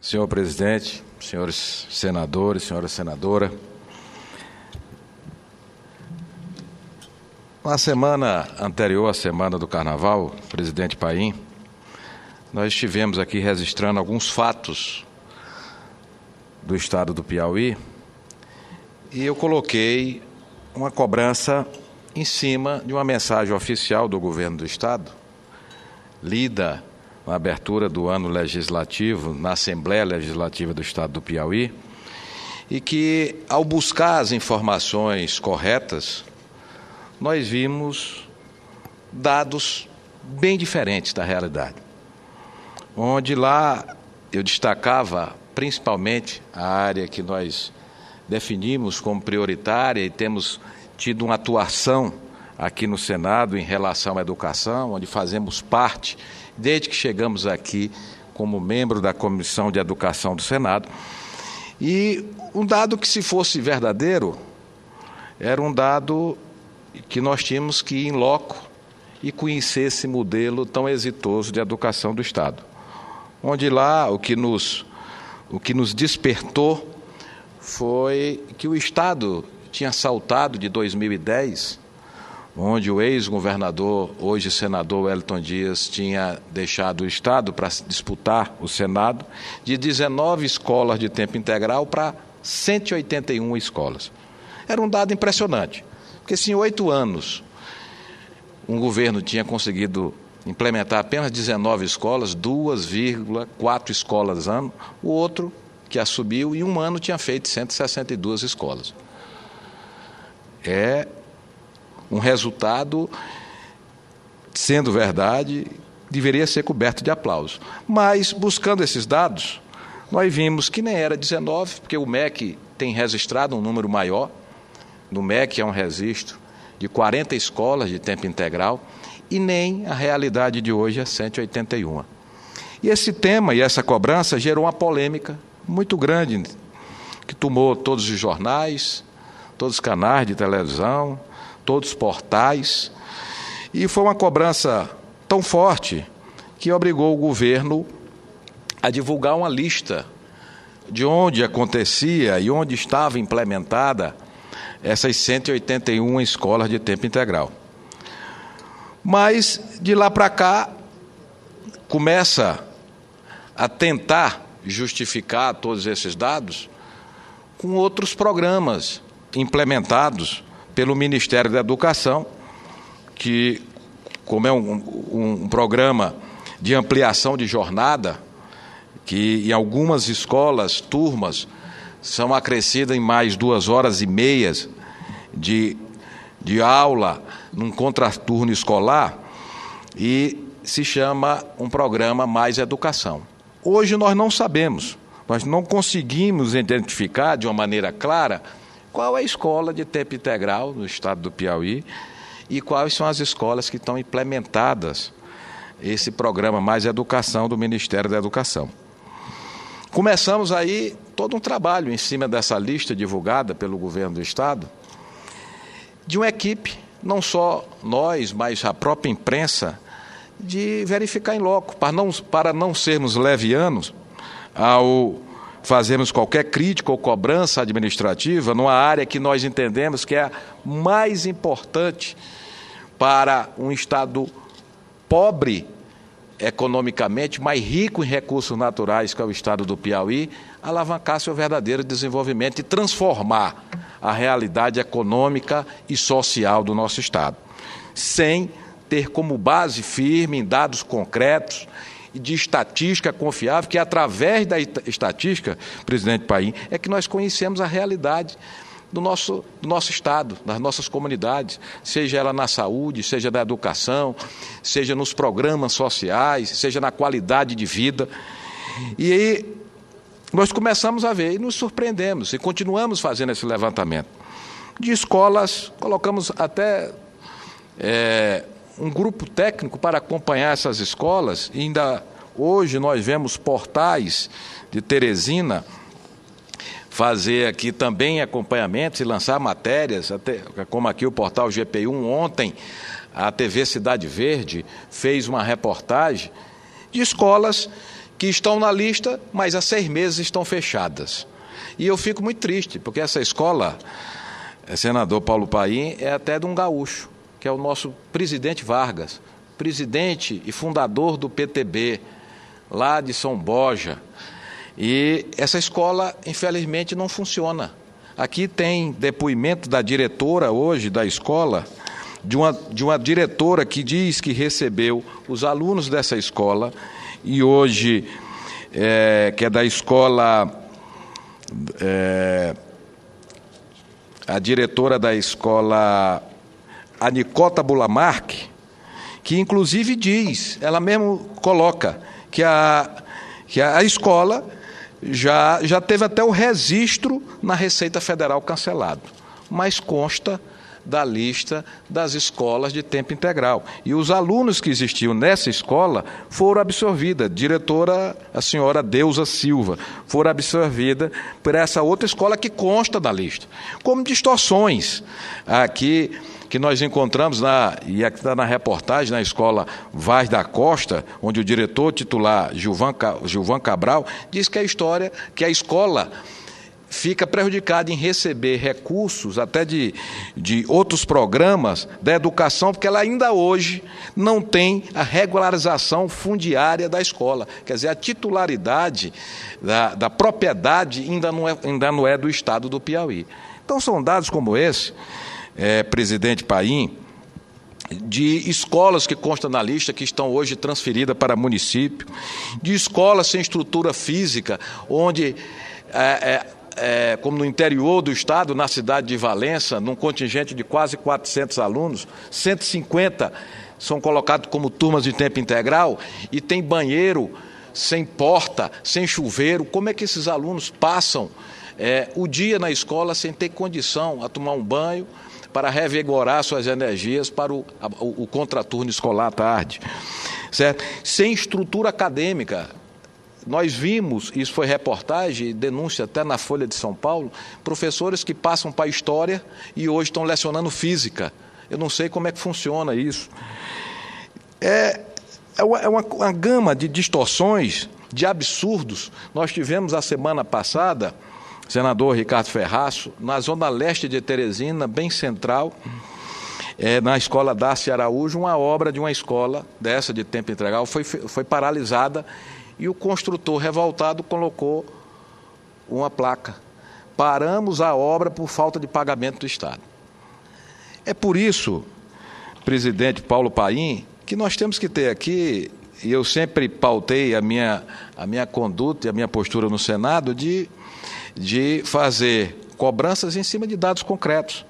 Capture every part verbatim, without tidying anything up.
Senhor presidente, senhores senadores, senhora senadora, na semana anterior à semana do Carnaval, presidente Paim, nós estivemos aqui registrando alguns fatos do estado do Piauí e eu coloquei uma cobrança em cima de uma mensagem oficial do governo do estado, lida na abertura do ano legislativo, na Assembleia Legislativa do estado do Piauí, e que, ao buscar as informações corretas, nós vimos dados bem diferentes da realidade. Onde lá eu destacava principalmente a área que nós definimos como prioritária e temos tido uma atuação aqui no Senado em relação à educação, onde fazemos parte, desde que chegamos aqui como membro da Comissão de Educação do Senado. E um dado que, se fosse verdadeiro, era um dado que nós tínhamos que ir em loco e conhecer esse modelo tão exitoso de educação do Estado. Onde lá o que nos, o que nos despertou foi que o Estado tinha saltado de dois mil e dez, onde o ex-governador, hoje senador Wellington Dias, tinha deixado o Estado para disputar o Senado, de dezenove escolas de tempo integral para cento e oitenta e uma escolas. Era um dado impressionante, porque se em oito anos um governo tinha conseguido implementar apenas dezenove escolas, duas vírgula quatro escolas ano, o outro, que assumiu, em um ano tinha feito cento e sessenta e duas escolas. É um resultado, sendo verdade, deveria ser coberto de aplauso. Mas, buscando esses dados, nós vimos que nem era dezenove, porque o M E C tem registrado um número maior. No M E C é um registro de quarenta escolas de tempo integral, e nem a realidade de hoje é cento e oitenta e uma. E esse tema e essa cobrança gerou uma polêmica muito grande, que tomou todos os jornais, todos os canais de televisão, todos os portais, e foi uma cobrança tão forte que obrigou o governo a divulgar uma lista de onde acontecia e onde estava implementada essas cento e oitenta e uma escolas de tempo integral. Mas, de lá para cá, começa a tentar justificar todos esses dados com outros programas implementados pelo Ministério da Educação, que, como é um, um, um programa de ampliação de jornada, que em algumas escolas, turmas, são acrescidas em mais duas horas e meias de, de aula num contraturno escolar, e se chama um programa Mais Educação. Hoje nós não sabemos, nós não conseguimos identificar de uma maneira clara qual é a escola de tempo integral no estado do Piauí e quais são as escolas que estão implementadas esse programa Mais Educação do Ministério da Educação. Começamos aí todo um trabalho em cima dessa lista divulgada pelo governo do estado, de uma equipe, não só nós, mas a própria imprensa, de verificar em loco, para não, para não sermos levianos ao fazermos qualquer crítica ou cobrança administrativa numa área que nós entendemos que é a mais importante para um estado pobre economicamente, mais rico em recursos naturais, que é o estado do Piauí, alavancar seu verdadeiro desenvolvimento e transformar a realidade econômica e social do nosso estado, sem ter como base firme em dados concretos e de estatística confiável, que através da estatística, presidente Paim, é que nós conhecemos a realidade do nosso, do nosso estado, das nossas comunidades, seja ela na saúde, seja na educação, seja nos programas sociais, seja na qualidade de vida. E aí nós começamos a ver e nos surpreendemos e continuamos fazendo esse levantamento. De escolas, colocamos até é, um grupo técnico para acompanhar essas escolas, e ainda hoje nós vemos portais de Teresina fazer aqui também acompanhamentos e lançar matérias, até, como aqui o portal G P um. Ontem a T V Cidade Verde fez uma reportagem de escolas que estão na lista, mas há seis meses estão fechadas. E eu fico muito triste, porque essa escola, senador Paulo Paim, é até de um gaúcho, que é o nosso presidente Vargas, presidente e fundador do P T B, lá de São Borja. E essa escola, infelizmente, não funciona. Aqui tem depoimento da diretora hoje da escola, de uma, de uma diretora que diz que recebeu os alunos dessa escola, e hoje, é, que é da escola... É, a diretora da escola, a Nicota Bulamarque, que inclusive diz, ela mesmo coloca, que a, que a escola já, já teve até o registro na Receita Federal cancelado, mas consta da lista das escolas de tempo integral. E os alunos que existiam nessa escola foram absorvidos, diretora, a senhora Deusa Silva, foram absorvidas por essa outra escola que consta da lista. Como distorções aqui que nós encontramos, na, e aqui está na reportagem, na escola Vaz da Costa, onde o diretor titular, Gilvan, Gilvan Cabral, diz que a história, que a escola fica prejudicada em receber recursos até de, de outros programas da educação, porque ela ainda hoje não tem a regularização fundiária da escola. Quer dizer, a titularidade da, da propriedade ainda não, é, ainda não é do Estado do Piauí. Então, são dados como esse, é, presidente Paim, de escolas que constam na lista, que estão hoje transferidas para município, de escolas sem estrutura física, onde... É, é, É, como no interior do estado, na cidade de Valença, num contingente de quase quatrocentos alunos, cento e cinquenta são colocados como turmas de tempo integral e tem banheiro sem porta, sem chuveiro. Como é que esses alunos passam é, o dia na escola sem ter condição a tomar um banho para revigorar suas energias para o, o, o contraturno escolar à tarde, certo? Sem estrutura acadêmica. Nós vimos, isso foi reportagem, denúncia até na Folha de São Paulo, professores que passam para a história e hoje estão lecionando física. Eu não sei como é que funciona isso. É, é, uma, é uma, uma gama de distorções, de absurdos. Nós tivemos a semana passada, senador Ricardo Ferraço, na zona leste de Teresina, bem central, é, na escola Darcy Araújo, uma obra de uma escola dessa de tempo integral foi, foi paralisada. E o construtor revoltado colocou uma placa: paramos a obra por falta de pagamento do Estado. É por isso, presidente Paulo Paim, que nós temos que ter aqui, e eu sempre pautei a minha, a minha conduta e a minha postura no Senado, de, de fazer cobranças em cima de dados concretos.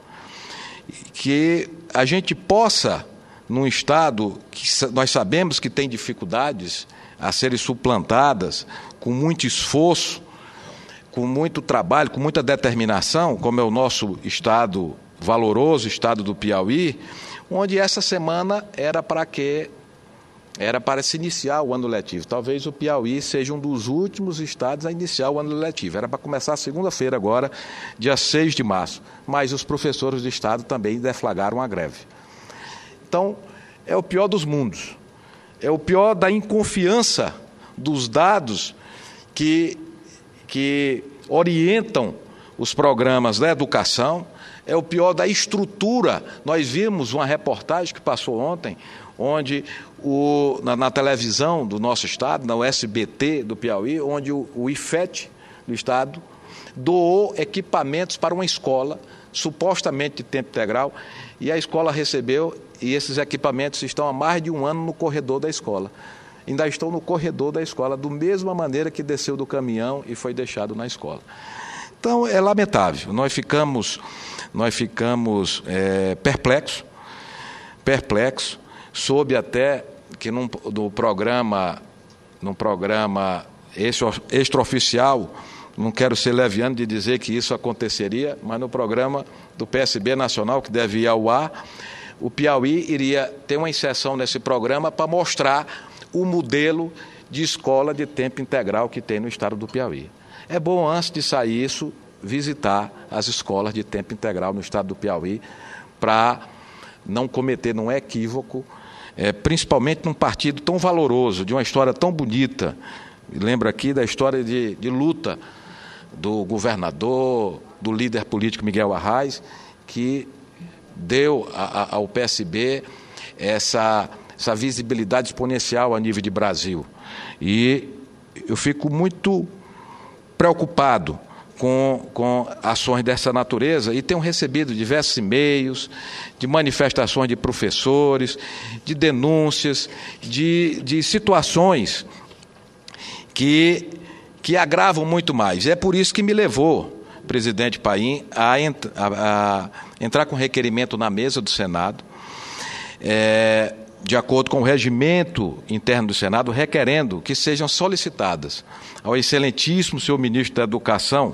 Que a gente possa, num Estado que nós sabemos que tem dificuldades a serem suplantadas, com muito esforço, com muito trabalho, com muita determinação, como é o nosso estado valoroso, estado do Piauí, onde essa semana era para que era para se iniciar o ano letivo. Talvez o Piauí seja um dos últimos estados a iniciar o ano letivo. Era para começar segunda-feira agora, dia seis de março, mas os professores do estado também deflagraram a greve. Então, é o pior dos mundos. É o pior da inconfiança dos dados que, que orientam os programas da educação, é o pior da estrutura. Nós vimos uma reportagem que passou ontem, onde o, na, na televisão do nosso estado, na U S B T do Piauí, onde o, o IFET do estado doou equipamentos para uma escola, supostamente de tempo integral, e a escola recebeu, e esses equipamentos estão há mais de um ano no corredor da escola. Ainda estão no corredor da escola, da mesma maneira que desceu do caminhão e foi deixado na escola. Então, é lamentável. Nós ficamos, nós ficamos é, perplexos, perplexos, soube até que num, no programa, num programa extraoficial, não quero ser leviano de dizer que isso aconteceria, mas no programa do P S B Nacional, que deve ir ao ar, o Piauí iria ter uma inserção nesse programa para mostrar o modelo de escola de tempo integral que tem no estado do Piauí. É bom, antes de sair isso, visitar as escolas de tempo integral no estado do Piauí, para não cometer um equívoco, é, principalmente num partido tão valoroso, de uma história tão bonita, lembro aqui da história de, de luta do governador, do líder político Miguel Arraes, que deu a, a, ao P S B essa, essa visibilidade exponencial a nível de Brasil. E eu fico muito preocupado com, com ações dessa natureza e tenho recebido diversos e-mails de manifestações de professores, de denúncias, de, de situações que, que agravam muito mais. É por isso que me levou, presidente Paim, a, ent, a, a entrar com requerimento na mesa do Senado, é, de acordo com o regimento interno do Senado, requerendo que sejam solicitadas ao excelentíssimo senhor ministro da Educação,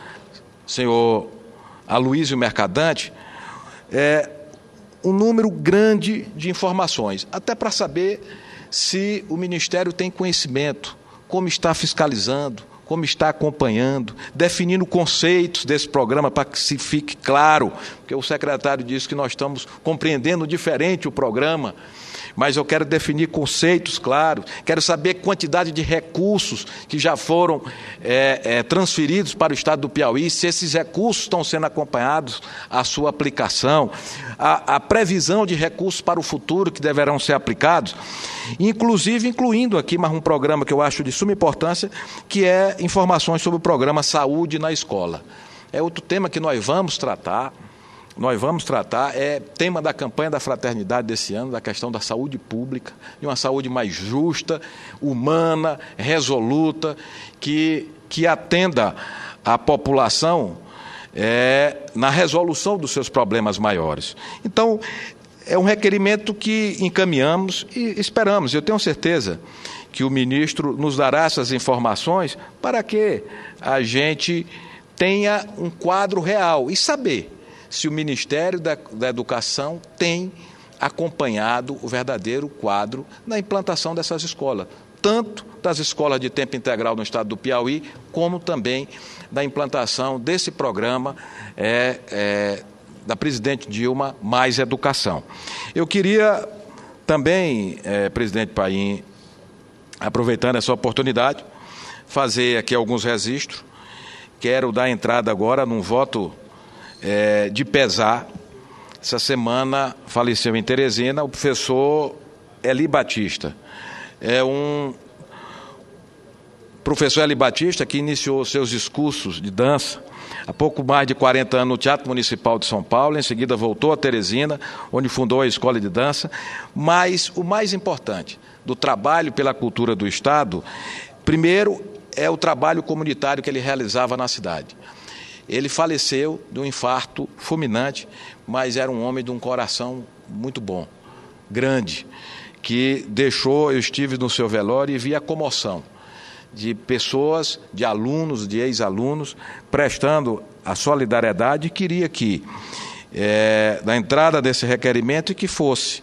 senhor Aloysio Mercadante, é, um número grande de informações, até para saber se o Ministério tem conhecimento, como está fiscalizando, como está acompanhando, definindo conceitos desse programa para que se fique claro, porque o secretário disse que nós estamos compreendendo diferente o programa, mas eu quero definir conceitos claros, quero saber a quantidade de recursos que já foram é, é, transferidos para o estado do Piauí, se esses recursos estão sendo acompanhados, a sua aplicação, a, a previsão de recursos para o futuro que deverão ser aplicados, inclusive incluindo aqui mais um programa que eu acho de suma importância, que é informações sobre o programa Saúde na Escola. É outro tema que nós vamos tratar. Nós vamos tratar, é tema da campanha da fraternidade desse ano, da questão da saúde pública, de uma saúde mais justa, humana, resoluta, que, que atenda a população é, na resolução dos seus problemas maiores. Então, é um requerimento que encaminhamos e esperamos. Eu tenho certeza que o ministro nos dará essas informações para que a gente tenha um quadro real e saber se o Ministério da, da Educação tem acompanhado o verdadeiro quadro na implantação dessas escolas, tanto das escolas de tempo integral no estado do Piauí, como também da implantação desse programa é, é, da presidente Dilma, Mais Educação. Eu queria também, é, presidente Paim, aproveitando essa oportunidade, fazer aqui alguns registros. Quero dar entrada agora num voto É, de pesar. Essa semana faleceu em Teresina o professor Eli Batista. É um professor Eli Batista que iniciou seus discursos de dança há pouco mais de quarenta anos no Teatro Municipal de São Paulo, em seguida voltou a Teresina, onde fundou a escola de dança, mas o mais importante do trabalho pela cultura do Estado, primeiro é o trabalho comunitário que ele realizava na cidade. Ele faleceu de um infarto fulminante, mas era um homem de um coração muito bom, grande, que deixou, eu estive no seu velório e vi a comoção de pessoas, de alunos, de ex-alunos, prestando a solidariedade e queria que, é, na entrada desse requerimento, que fosse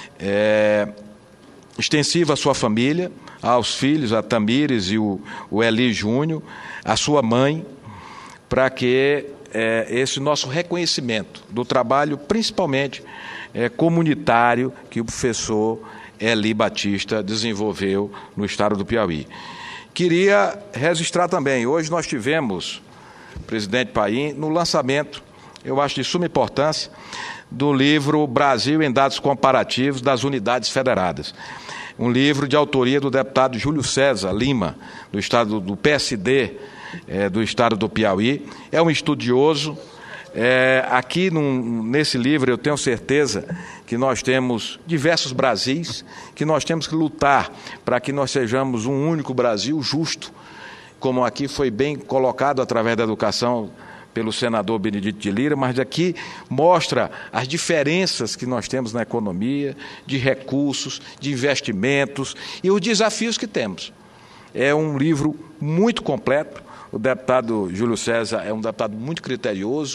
é, extensiva à sua família, aos filhos, a Tamires e o, o Eli Júnior, a sua mãe, para que é, esse nosso reconhecimento do trabalho, principalmente é, comunitário, que o professor Eli Batista desenvolveu no estado do Piauí. Queria registrar também, hoje nós tivemos, presidente Paim, no lançamento, eu acho de suma importância, do livro Brasil em Dados Comparativos das Unidades Federadas. Um livro de autoria do deputado Júlio César Lima, do estado do P S D, É, do estado do Piauí, é um estudioso. É, aqui num, nesse livro eu tenho certeza que nós temos diversos Brasis, que nós temos que lutar para que nós sejamos um único Brasil justo, como aqui foi bem colocado através da educação pelo senador Benedito de Lira, mas aqui mostra as diferenças que nós temos na economia, de recursos, de investimentos e os desafios que temos. É um livro muito completo. O deputado Júlio César é um deputado muito criterioso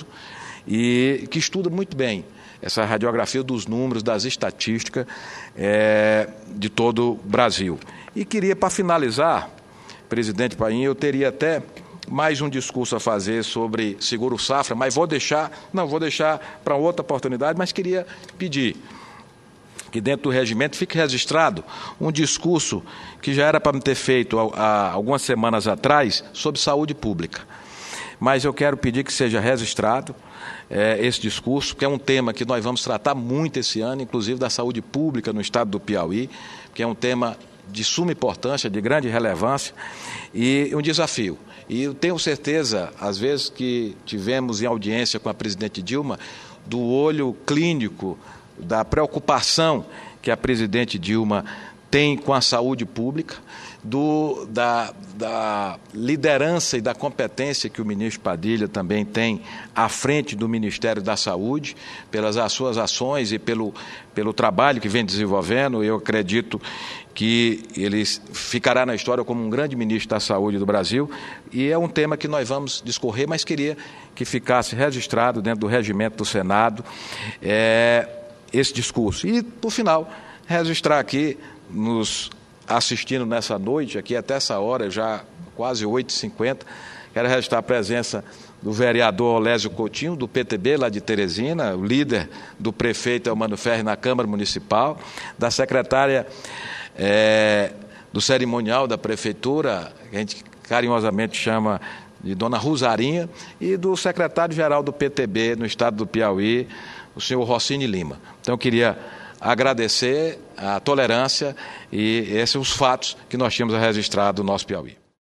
e que estuda muito bem essa radiografia dos números, das estatísticas é, de todo o Brasil. E queria, para finalizar, presidente Paim, eu teria até mais um discurso a fazer sobre seguro safra, mas vou deixar, não, vou deixar para outra oportunidade, mas queria pedir que dentro do regimento fique registrado um discurso que já era para me ter feito há algumas semanas atrás sobre saúde pública. Mas eu quero pedir que seja registrado é, esse discurso, que é um tema que nós vamos tratar muito esse ano, inclusive da saúde pública no estado do Piauí, que é um tema de suma importância, de grande relevância e um desafio. E eu tenho certeza, às vezes, que tivemos em audiência com a presidente Dilma, do olho clínico, da preocupação que a presidente Dilma tem com a saúde pública, do, da, da liderança e da competência que o ministro Padilha também tem à frente do Ministério da Saúde, pelas suas ações e pelo, pelo trabalho que vem desenvolvendo. Eu acredito que ele ficará na história como um grande ministro da Saúde do Brasil, e é um tema que nós vamos discorrer, mas queria que ficasse registrado dentro do regimento do Senado é, esse discurso. E, por final, registrar aqui, nos assistindo nessa noite, aqui até essa hora, já quase oito e cinquenta, quero registrar a presença do vereador Olésio Coutinho, do P T B, lá de Teresina, o líder do prefeito Elmano Ferri na Câmara Municipal, da secretária é, do cerimonial da Prefeitura, que a gente carinhosamente chama de Dona Rosarinha, e do secretário-geral do P T B no estado do Piauí, o senhor Rossini Lima. Então, eu queria agradecer a tolerância e esses são os fatos que nós tínhamos registrado no nosso Piauí.